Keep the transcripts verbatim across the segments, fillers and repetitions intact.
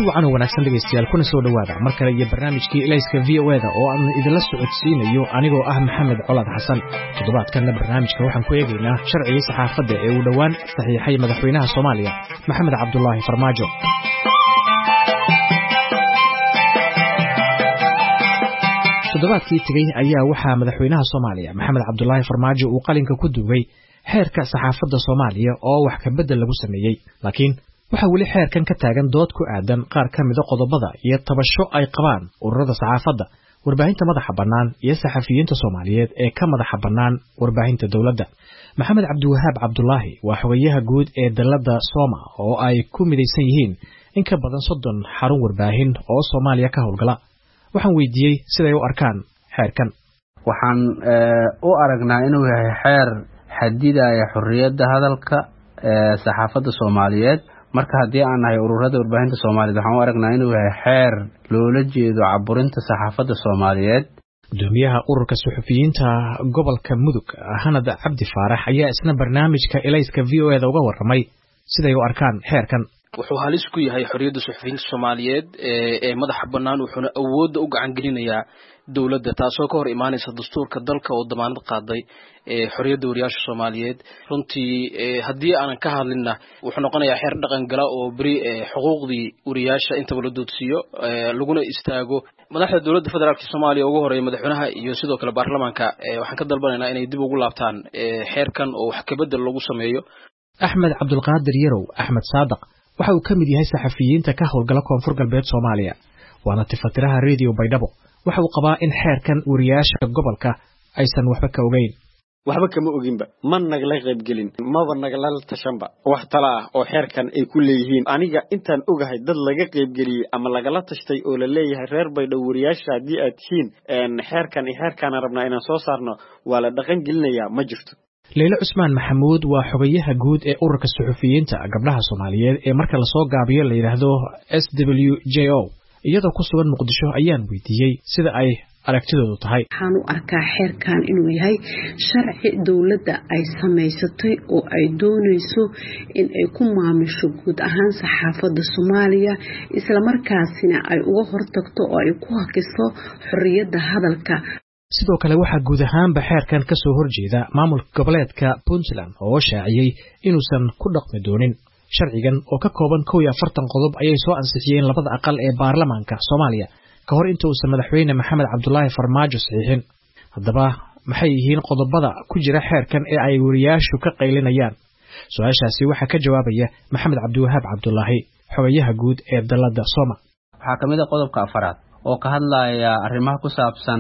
kulanti wacan oo wanaagsan dhegeystayaal kuna soo dhawaada mar kale iyo barnaamijkii Ilayska V O A da oo aan idinla socodsiinayo anigoo ah Maxamed Colaad Xasan. Toddobaadkan barnaamijka waxaan ku eegaynaa sharciga saxaafadda ee uu dhawaan saxiixay madaxweynaha Soomaaliya Maxamed Cabdullaahi Farmaajo. toddobaadkii tagay ayaa waxaa madaxweynaha Soomaaliya Maxamed Cabdullaahi Farmaajo uu qalinka ku duubay xeerka saxaafadda Soomaaliya oo wax ka bedel lagu sameeyay, laakiin waxa weli xeerkan ka taagan dood ku aadan qaar ka mid ah qodobada iyo tabasho ay qabaan ururada saxaafadda, warbaahinta madaxa bannaan iyo saxafiyiinta Soomaaliyeed ee ka madaxa bannaan warbaahinta dawladda. Maxamed Cabdiwahaab Cabdullaahi waa xogayaha guud ee dalladda Sooma oo ay ku midaysan yihiin in ka badan soddon xarun warbaahin oo Soomaaliya ka howlgala. Waxaan weydiiyey siday u arkaan xeerkan. Waxaan u aragnaa inuu yahay xeer xadidaya xorriyadda hadalka ee saxaafadda Soomaaliyeed. marka haddii aan nahay ururada warbaahinta Soomaaliyeed waxaan u aragnaa inuu yahay xeer loola jeedo caburinta saxaafadda Soomaaliyeed. Gudoomiyaha ururka suxufiyiinta gobolka Mudug Hanad Cabdi Faarax ayaa isna barnaamijka Ilayska V O A da uga warramay siday u arkaan xeerkan. wuxuu halis ku yahay xorriyadda suxufiyiinta Soomaaliyeed ee madaxa bannaan, wuxuuna awood u gacan gelinayaa dawladda taasoo ka hor imaanaysa dastuurka dalka oo damaanad qaaday ee xorriyadda wariyaasha Soomaaliyeed. runtii haddii aanan ka hadlinna wuxuu noqonayaa xeer dhaqan gala oo bari xuquuqdii wariyaasha inta la doodsiyo laguna istaago madaxda dawladda federaalka Soomaaliya ugu horeeyay madaxweynaha iyo sidoo kale baarlamaanka. waxaan ka dalbanaynaa inay dib ugu laabtaan xeerkan oo wax ka bedel lagu sameeyo. Axmed Cabdulqaadir Yarow Axmed Saadaq waxa uu ka mid yahay saxafiyiinta ka howlgala koonfur galbeed Soomaaliya, waana tifatiraha Radio Baydhabo. waxa uu qabaa in xeerkan wariyaasha gobolka aysan waxba ka ogeyn. waxba kama oginba, ma nagala qayb gelin, maba nagala tashanba wax tala ah oo xeerkan ay ku leeyihiin. aniga intaan ogahay dad laga qayb geliyay ama lagala tashtay oo la leeyahay reer Baydhabo wariyaasha haddii aad tihiin xeerkan iyo xeerkan rabnaa inaan soo saarno waa la dhaqan gelinayaa ma jirto. Leila Cusmaan Maxamuud waa xogayaha guud ee ururka suxufiyiinta gabdhaha Soomaaliyeed ee marka la soo gaabiyo la yiraahdo S W J O. iyadoo ku sugan Muqdisho ayaan weydiiyey sida ay aragtidoodu tahay. waxaan u arkaa xeerkan inuu yahay sharci dawladda ay samaysatay oo ay doonayso in ay ku maamusho guud ahaan saxaafadda Soomaaliya, isla markaasina ay uga hortagto oo ay ku hakiso xorriyadda hadalka. sidoo kale waxaa guud ahaanba xeerkan ka soo horjeeda maamulka goboleedka Puntland oo shaaciyay inuusan ku dhaqmi doonin. sharcigan oo ka kooban kow iyo afartan qodob ayay soo ansixiyeen labada aqal ee baarlamaanka Soomaaliya ka hor inta uusan madaxweyne Maxamed Cabdullaahi Farmaajo saxiixin. haddaba maxay yihiin qodobada ku jira xeerkan ee ay wariyaashu ka qaylinayaan? su-aashaasi waxaa ka jawaabaya Maxamed Cabdiwahaab Cabdullaahi, xogayaha guud ee dalladda Sooma. waxaa ka mid ah qodobka afaraad oo ka hadlaya arrimaha ku saabsan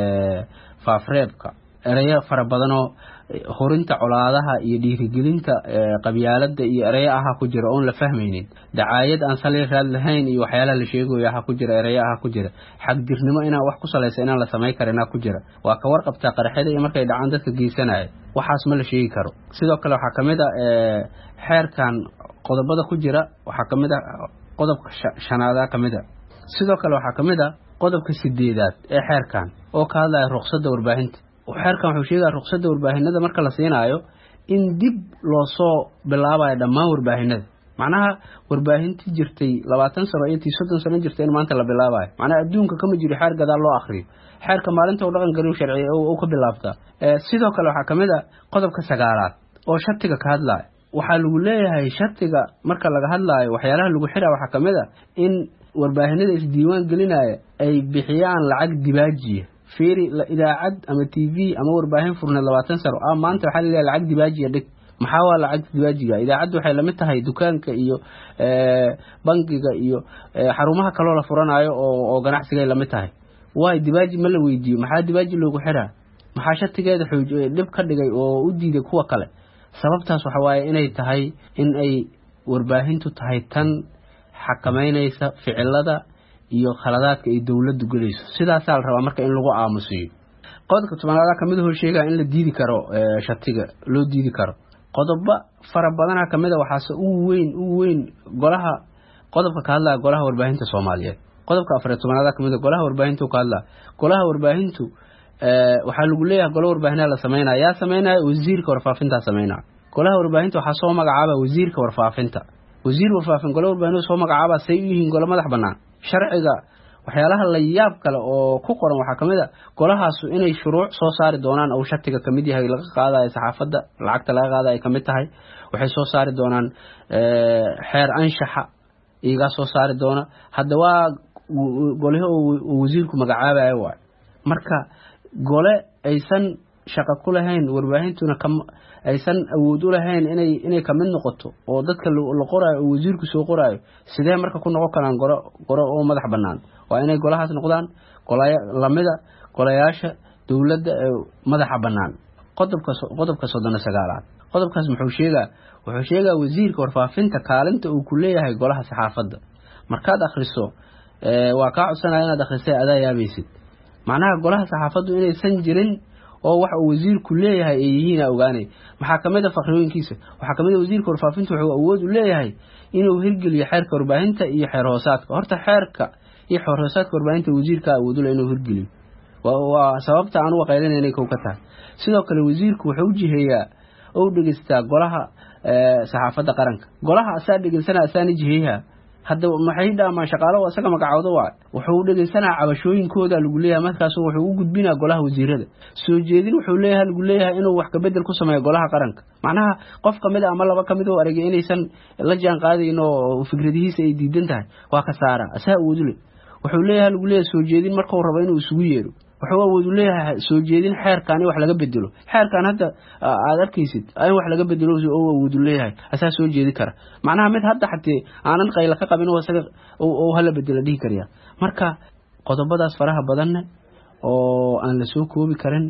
faafreebka, erayo fara badan oo horinta colaadaha iyo dhiirigelinta qabyaaladda iyo erayo aha ku jira oon la fahmaynin, dacaayad aan saliir raad lahayn iyo waxyaalaha la sheegayo aha ku jira, erayo aha ku jira, xagdirnimo inaan wax ku salaysan inaan la samayn karin ku jira, waa ka warqabtaa qaraxyada iyo markay dhacaan dadka geysanaya, waxaas ma la sheegi karo. sidoo kale waxaa ka mid ah xeerkan qodobada ku jira waxaa ka mid ah qodobka shanaada ka mid ah sidoo kale waxaa ka mid ah qodobka sideedaad ee xeerkan oo ka hadlaya ruqsadda warbaahinta. xeerkan wuxuu sheegaa ruqsadda warbaahinada marka la siinaayo in dib loo soo bilaabayo dhammaan warbaahinada. macnaha warbaahintii jirtay labaatan sano iyo soddon sano jirtay in maanta la bilaabayo. macnaha adduunka kama jiro xeer gadaal loo akhriyo. xeerka maalinta uu dhaqan galiyo sharci oo ka bilaabtaa. sidoo kale waxaa ka mid ah qodobka sagaalaad oo shatiga ka hadlaya. waxaa lagu leeyahay shatiga marka laga hadlaayo waxyaalaha lagu xiraa waxaa ka mid ah in warbaahinada isdiiwaan gelinaya ay bixiyaan lacag dibaajiya. fiiri idaacad ama T V ama warbaahin furneed labaatan sano ah maanta waxaa leeyahay lacag dibaajiya dhig. maxaa waa lacag dibaajiga? idaacaddu waxay la mid tahay dukaanka iyo bangiga iyo xarumaha kale oo la furanayo oo oo ganacsiga la mid tahay. way dibaaji ma la weydiiyo maxaa dibaaji loogu xiraa? maxaa shatigeeda xoojiyay dib ka dhigay oo u diiday kuwa kale? sababtaas waxa waaye inay tahay in ay warbaahintu tahay tan xakameynaysa ficilada iyo khaladaadka ay dawladdu galayso. sidaas la rabaa marka in lagu aamusiyo. qodobka tobanaad ka mid ah oo sheegaya in la diidi karo shatiga loo diidi karo. qodobo fara badan ka mid ah waxaas ugu weyn ugu weyn golaha qodobka ka hadlaya golaha warbaahinta Soomaaliyeed. qodobka afar iyo tobanaad ka mid ah golaha warbaahintu ka hadlaya. golaha warbaahintu waxaa lagu leeyahay golaha warbaahinta la sameeynaa yaa sameeynaa wasiirka warfaafinta sameeynaa. golaha warbaahinta waxaa soo magacaaba wasiirka warfaafinta. wasiir warfaafin golo warbaahin soo magacaaba say u yihiin golo madax bannaan sharciga waxyaalaha la yaab kale oo ku qoran waxa kamid ah golahaas inay shuruuc soo saari doonaan oo shatiga kamid yahay laga qaadayo saxaafadda lacagta laga qaadayo kamid tahay waxay soo saari doonaan ee xeer anshaxa iyaga soo saari doona hadda waa golaha wasiirku magacaabayo waa marka gole aysan shaqo ku lahayn warbaahintuna kam aysan awood u lahayn inay inay kamid noqoto oo dadka la qoraayo wasiirku soo qoraayo sidee marka ku noqon karaan goro goro oo madax bannaan waa inay golahaas noqdaan golaya lamida golayaasha dawladda madaxa bannaan qodobka qodobka soddon iyo sagaalaad qodobkaas muxuu sheegaa wuxuu sheegaa wasiirka warfaafinta kaalinta uu ku leeyahay golaha saxaafadda markaad akhriso ee waa ka codsanaya inaad akhrisay adaa yaabaysid macnaha golaha saxaafaddu inaysan jirin oo wax uu wasiirku leeyahay ay yihiin ogaanay maxaa kamid ah faqrooyinkiisa waxa kamid ah wasiirka warfaafinta wuxuu awood u leeyahay inuu hirgeliyo xeerka warbaahinta iyo xeer hoosaadka horta xeerka iyo xeer hoosaadka warbaahinta wasiirka awood u leeyahay inuu hirgeliyo waa sababta aan u qeylinaynay kow ka tahay sidoo kale wasiirku wuxuu u jiheeyaa oo dhageystaa golaha saxaafadda qaranka golaha asaa dhageysana asaani jiheeyaa hadda maxay dhaamaan shaqaalo asaga magacooda waa wuxuu dhageysanaa cabashooyinkooda lagu leeyahay markaas wuxuu u gudbinaa golaha wasiirada soo jeedin wuxuu leeyahay lagu leeyahay inuu wax ka bedel ku sameeyo golaha qaranka macnaha qof kamid ama laba kamid oo aragay inaysan la jaan qaadayn oo fikradihiisa ay diidan tahay waa ka saara asaa awoodule wuxuu leeyahay lagu leeyahay soo jeedin marka uu rabo inuu isugu yeero wuxuu awood u leeyahay soo jeedin xeerkan wax laga bedelo xeerkan hadda aad arkaysid ay wax laga bedelo oo awood u leeyahay asaa soo jeedi kara macnaha mid hadda xatee aanan qayl ka qabin oo asaga oo hala bedelo dhigi kariya marka qodobadaas faraha badan oo aan la soo koobi karin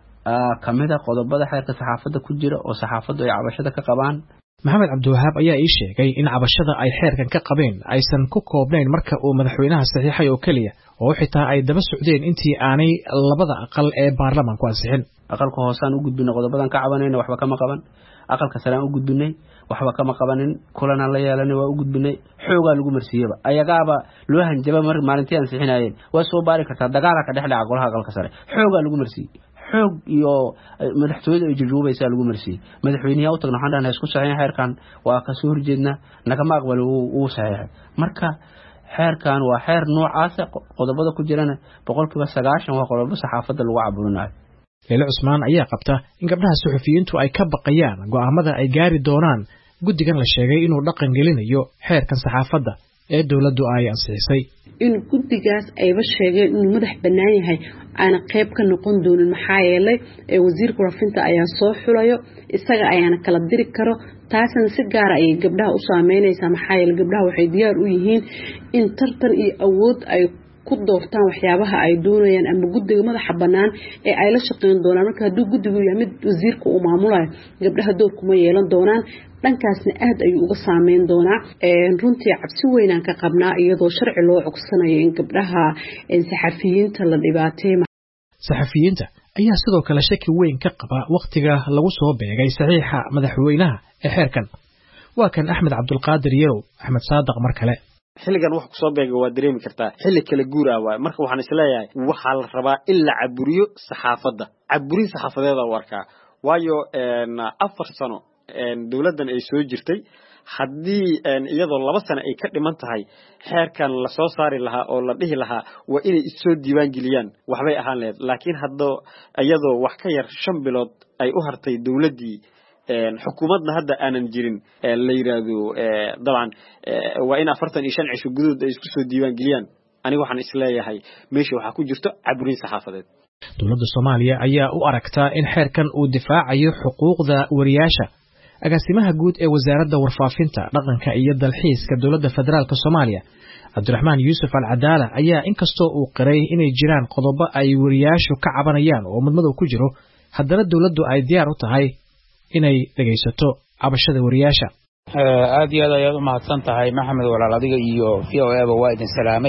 kamida qodobada xeerka saxaafadda ku jira oo saxaafaddu ay cabashada ka qabaan maxamed cabdiwahaab ayaa ii sheegay in cabashada ay xeerkan ka qabeen aysan ku koobnayn marka uu madaxweynaha saxiixay oo kaliya oo xitaa ay daba socdeen intii aanay labada aqal ee baarlamaanku ansixin aqalka hoosaan u gudbinay qodobadan ka cabanayna waxba kama qaban aqalka sare aan u gudbinay waxba kama qabanin kulan aan la yeelanay waa u gudbinay xoogaa lagu marsiiyaba ayagaaba loo hanjaba mar maalintii ansixinayeen waa soo baari kartaa dagaal ka dhex dhaca golaha aqalka sare xoogaa lagu marsiiyay xoog iyo madaxtooyada ay jujuubaysa lagu marsiiyay madaxweynaha u tagno xandana isku saxiixay xeerkan waa ka soo horjeedna nagama aqbalo uu saxiixay marka xeerkan waa xeer noocaas qodobada ku jirana boqolkiiba sagaashan waa qodobo saxaafadda lagu caburinayo leelo cusmaan ayaa qabta in gabdhaha suxufiyiintu ay ka baqayaan go'aamada ay gaari doonaan guddigan la sheegay inuu dhaqan gelinayo xeerkan saxaafadda ee dawladdu ay ansixisay in guddigaas ayba sheegeen inuu madax bannaan yahay aana qayb ka noqon doonin maxaa yeelay ee wasiirka warfaafinta ayaa soo xulayo isaga ayaana kala diri karo taasna si gaar ah ay gabdhaha u saameynaysaa maxaa yeelay gabdhaha waxay diyaar u yihiin in tartan iyo awood ay ku doortaan waxyaabaha ay doonayaan ama guddiga madaxa bannaan ee ay la shaqeyn doonaan marka hadduu guddigu yahay mid wasiirka uu maamulayo gabdhaha door kuma yeelan doonaan dhankaasna aad ayuu uga saameyn doonaa runtii cabsi weynaan ka qabnaa iyadoo sharci loo cogsanayo in gabdhaha saxafiyiinta la dhibaateeyo saxafiyiinta ayaa sidoo kale shaki weyn ka qaba waqtiga lagu soo beegay saxiixa madaxweynaha ee xeerkan waa kan axmed cabdulqaadir yarow axmed saadaq mar kale xilligan wax ku soo beegay waa dareemi kartaa xilli kala guur ah waay marka waxaan isleeyahay waxa la rabaa in la caburiyo saxaafadda caburin saxaafadeeda warka waayo afar sano dawladdan ay soo jirtay haddii iyadoo laba sano ay ka dhiman tahay xeerkan la soo saari lahaa oo la dhihi lahaa waa inay isoo diiwaan geliyaan waxbay ahaan lahayd laakiin hadda iyadoo wax ka yar shan bilood ay u hartay dawladdii xukuumadna hadda aanan jirin la yiraahdo dabcan waa in afartan iyo shan cisho gudood ay isku soo diiwaan geliyaan aniga waxaan isleeyahay meesha waxaa ku jirto caburin saxaafadeed dowladda Soomaaliya ayaa u aragtaa in xeerkan uu difaacayo xuquuqda wariyaasha agaasimaha guud ee wasaaradda warfaafinta dhaqanka iyo dalxiiska dowladda federaalka Soomaaliya Cabdiraxmaan Yuusuf Al-Cadaala ayaa inkastoo uu qiray inay jiraan qodobo ay wariyaashu ka cabanayaan oo madmadow ku jiro haddana dowladdu ay diyaar u tahay inay dhageysato cabashada wariyaasha aad iyo aad ayaad u mahadsan tahay maxamed walaal adiga iyo V O A ba waa idin salaamay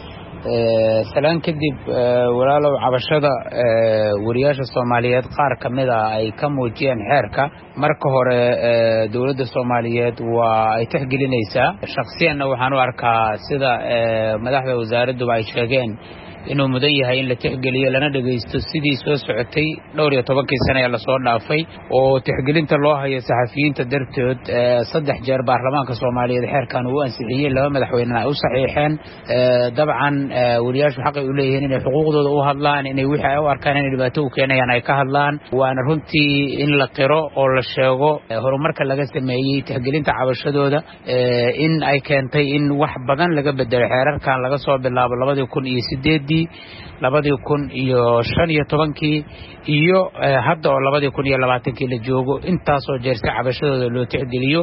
salaan kadib walaalow cabashada wariyaasha Soomaaliyeed qaar kamid ah ay ka muujiyeen xeerka marka hore dawladda Soomaaliyeed waa ay tixgelinaysaa shakhsiyan waxaan u arkaa sida madaxda wasaaraddu ay sheegeen inuu mudan yahay in la tixgeliyo lana dhagaysto sidii soo socotay dhowr iyo tobankii sano ee lasoo dhaafay oo tixgelinta loo hayo saxafiyiinta dartood saddex jeer baarlamaanka Soomaaliyeed xeerkan uu ansixiyay laba madaxweyne ay u saxiixeen dabcan wariyaashu xaq ay u leeyihiin inay xuquuqdooda u hadlaan inay wixii ay u arkaan in dhibaato u keenayaan ay ka hadlaan waana runtii in la qiro oo la sheego horumarka laga sameeyay tixgelinta cabashadooda in ay keentay in wax badan laga bedelo xeerarkan laga soo bilaabo labadii kun iyo sideedii labadii kun iyo shan iyo tobankii iyo hadda oo labadii kun iyo labaatankii la joogo intaas oo jeer si cabashadooda loo tixgeliyo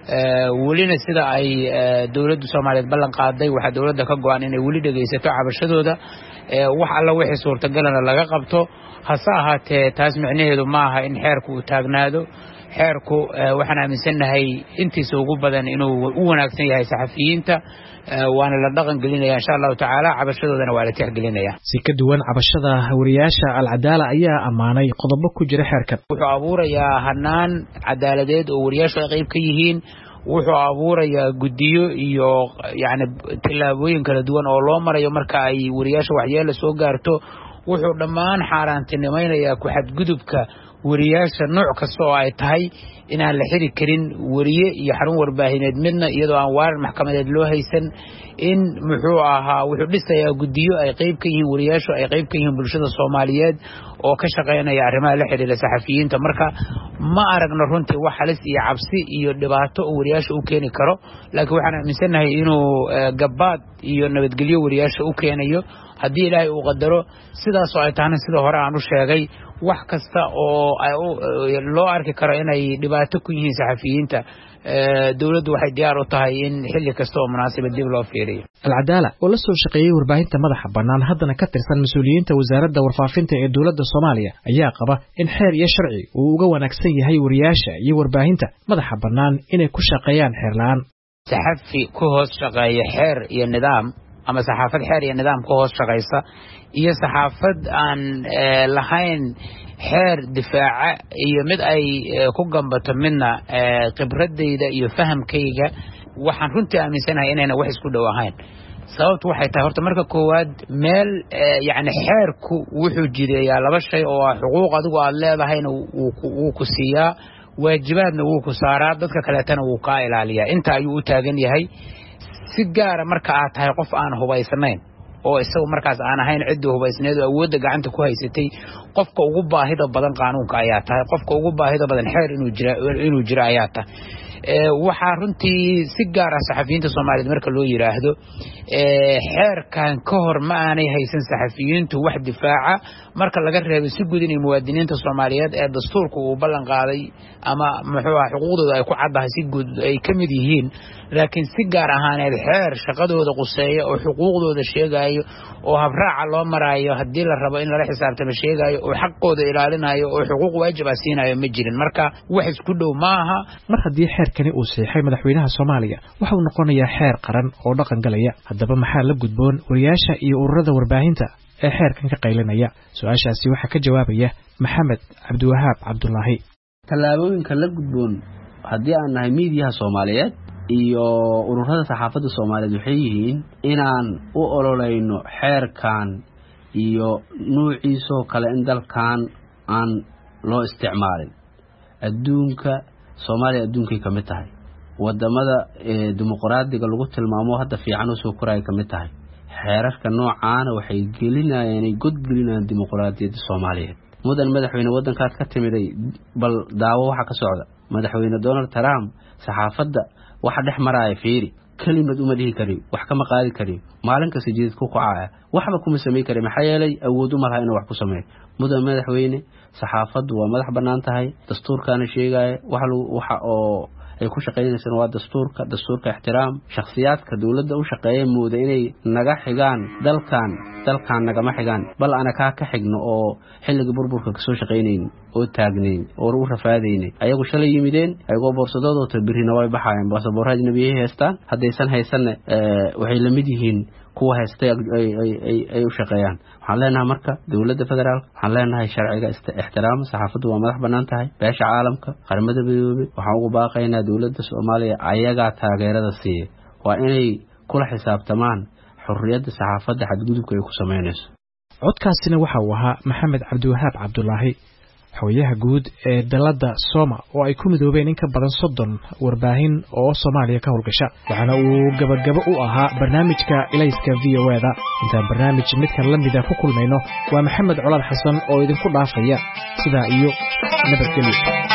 welina sida ay dawladda Soomaaliyeed ballan qaaday waxa dawladda ka go'an inay weli dhageysato cabashadooda wax alla wixii suurtagalana laga qabto hase ahaatee taas micnaheedu ma aha in xeerku uu taagnaado xeerku waxaan aaminsanahay intiisa ugu badan inuu u wanaagsan yahay saxafiyiinta waana la dhaqan gelinaya insha Allah taala cabashadoodana waa la tixgelinaya si ka duwan cabashada wariyaasha al-Cadaala ayaa amaanay qodobo ku jira xeerkan wuxuu abuurayaa hanaan cadaaladeed oo wariyaashu ay qayb ka yihiin wuxuu abuurayaa gudiyo iyo yaani tilaabooyin kala duwan oo loo marayo marka ay wariyaasha waxyeelo soo gaarto wuxuu dhammaan xaaraantinimeynaya ku xadgudubka wariyaasha nooc kasta oo ay tahay inaan la xiri karin wariye iyo xarun warbaahineed midna iyadoo aan waaran maxkamadeed loo haysan in muxuu ahaa wuxuu dhisayaa gudiyo ay qayb ka yihiin wariyaashu ay qayb ka yihiin bulshada Soomaaliyeed oo ka shaqeynaya arrimaha la xiriira saxafiyiinta marka ma aragno runtii wax halis iyo cabsi iyo dhibaato oo wariyaasha u keeni karo laakiin waxaan aaminsanahay inuu gabaad iyo nabadgelyo wariyaasha u keenayo haddii Ilaahay uu qadaro sidaas oo ay tahay sida hore aan u sheegay wax kasta oo ay loo arki karo inay dhibaato ku yihiin saxafiyiinta dawladdu waxay diyaar u tahay in xilli kasta oo munaasabad dib loo fiiriyo al-Cadaala oo la soo shaqeeyay warbaahinta madaxa bannaan haddana ka tirsan mas'uuliyiinta wasaaradda warfaafinta ee dawladda Soomaaliya ayaa qaba in xeer iyo sharci uu uga wanaagsan yahay wariyaasha iyo warbaahinta madaxa bannaan inay ku shaqeeyaan xeer la'aan saxafi ku hoos shaqeeya xeer iyo nidaam ama saxaafad xeer iyo nidaam ku hoos shaqeysa iyo saxaafad aan lahayn xeer difaaca iyo mid ay ku gambato midna khibradeyda iyo fahamkayga waxaan runtii aaminsanahay inayna wax isku dhow ahayn sababtu waxay tahay horta marka koowaad meel yaani xeerku wuxuu jireeyaa laba shay oo ah xuquuq adigu aad leedahayna uu ku siiyaa waajibaadna wuu ku saaraa dadka kaleetana wuu ka ilaaliyaa inta ayuu u taagan yahay si gaar marka aad tahay qof aan hubaysnayn oo isagu markaas aan ahayn cid hubaysneed oo awoodda gacanta ku haysatay qofka ugu baahida badan qaanuunka ayaa tahay qofka ugu baahida badan xeer inuu jira inuu jira ayaa tahay ee waxa runtii si gaar ah saxafiyiinta Soomaaliyeed marka loo yiraahdo ee xeerkan ka hor ma aanay haysan saxafiyiintu wax difaaca marka laga reebo si guud in muwaadiniinta Soomaaliyeed ee dastuurku uu ballan qaaday ama muxuu ah xuquuqdooda ay ku caddahay si guud ay kamid yihiin laakiin si gaar ahaaneed xeer shaqadooda quseeyo oo xuquuqdooda sheegayo oo habraaca loo marayo hadii la rabo in la xisaabtamo sheegayo oo xaqooda ilaalinayo oo xuquuq waajib ah siinayo ma jirin marka wax isku dhow maaha mar hadii xeerkani uu saxay madaxweynaha Soomaaliya waxa uu noqonayaa xeer qaran oo dhaqan galaya haddaba maxaa la gudboon wariyaasha iyo ururada warbaahinta ee xeerkan ka qaylinaya su'aashaasi waxa ka jawaabaya Maxamed Cabdiwahaab Cabdullaahi talaabooyinka la gudboon hadii aan nahay miidiyaha Soomaaliyeed iyo ururada saxaafadda Soomaaliyeed waxay yihiin inaan u ololeyno xeerkan iyo nuuciisa kale in dalkan aan loo isticmaalin adduunka Soomaaliya adduunkay kamid tahay wadamada dimuqraadiga lagu tilmaamo hadda fiican oo soo koray kamid tahay xeerarka noocaan waxay gelinayaan ay god gelinayaan dimuqraadiyadda Soomaaliyeed mudan madaxweyne wadankaas ka timiday bal daawo waxa ka socda madaxweyne Donald Trump saxaafadda waxa dhex maraya fiiri kalimad uma dhihi kari wax kama qaadi kari maalin kasta jidid ku qacaya waxba kuma sameey kari maxay yeelay awood uma laha inuu wax ku sameeyo mudan madaxweyne saxaafaddu waa madax banaan tahay dastuurkana sheegaya waxa waxa oo ay ku shaqeynaysan waa dastuurka dastuurka ixtiraam shakhsiyaadka dawladda u shaqeeyay mooda inay naga xigaan dalkan dalkan naga ma xigaan bal ana ka ka xigno oo xilliga burburka ka soo shaqeynayeen oo taagnayn oo u rafaadayeen ayagu shalay yimideen ayagoo boorsadooda tabirina way baxayeen baasaboorada nabiga haystaan hadaysan haysan waxay la mid yihiin kuwa haystay ay ay ay u shaqeeyaan waxaan leenahay marka dawladda federaalka waxaan leenahay sharciga ixtiraam saxaafaddu waa madax banaan tahay beesha caalamka qaramada midoobay waxaan ugu baaqaynaa dawladda Soomaaliya ayaga taageerada siiya waa inay kula xisaabtamaan xorriyadda saxaafadda xadgudubka ay ku sameynayso. codkaasina waxa uu ahaa Maxamed Cabdiwahaab Cabdulaahi, xogayaha guud ee dalada Soma oo ay ku midoobeen in ka badan soddon warbaahin oo Soomaaliya ka howlgasha, waxaana uu gabagabo u ahaa barnaamijka Ilayska V O A da. intaan barnaamij midkan la mid ah ku kulmayno waa Maxamed Colaad Xasan oo idinku dhaafaya sidaa iyo nabadgelyo.